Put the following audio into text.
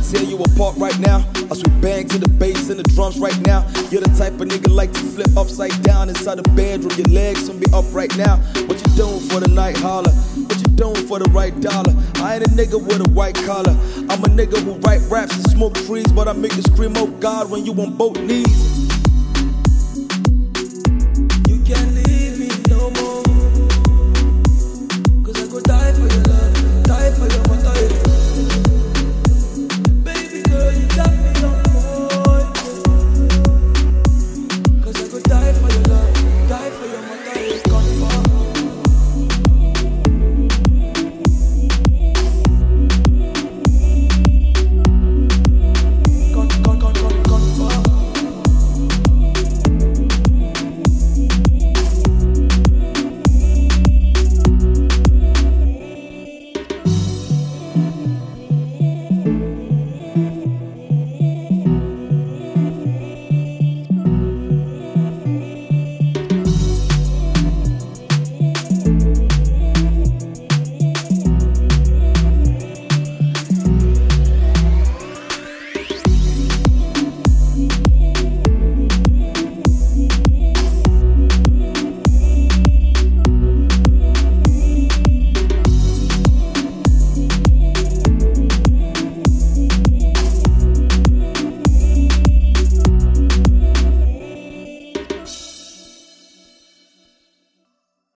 tear you apart right now. As we bang to the bass and the drums right now. You're the type of nigga like to flip upside down inside the bedroom. Your legs gonna be up right now. What you doing for the night holler? What you doing for the right dollar? I ain't a nigga with a white collar. I'm a nigga who write raps and smoke trees, but I make you scream, oh God, when you on both knees.